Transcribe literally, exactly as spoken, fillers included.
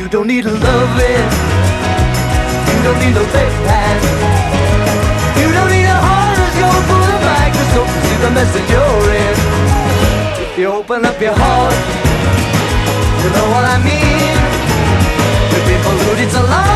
don't need a loving, you don't need no bedpan, you don't need a horoscope for the microscope to see the message you're in. If you open up your heart, you know what I mean. We've been polluted so long.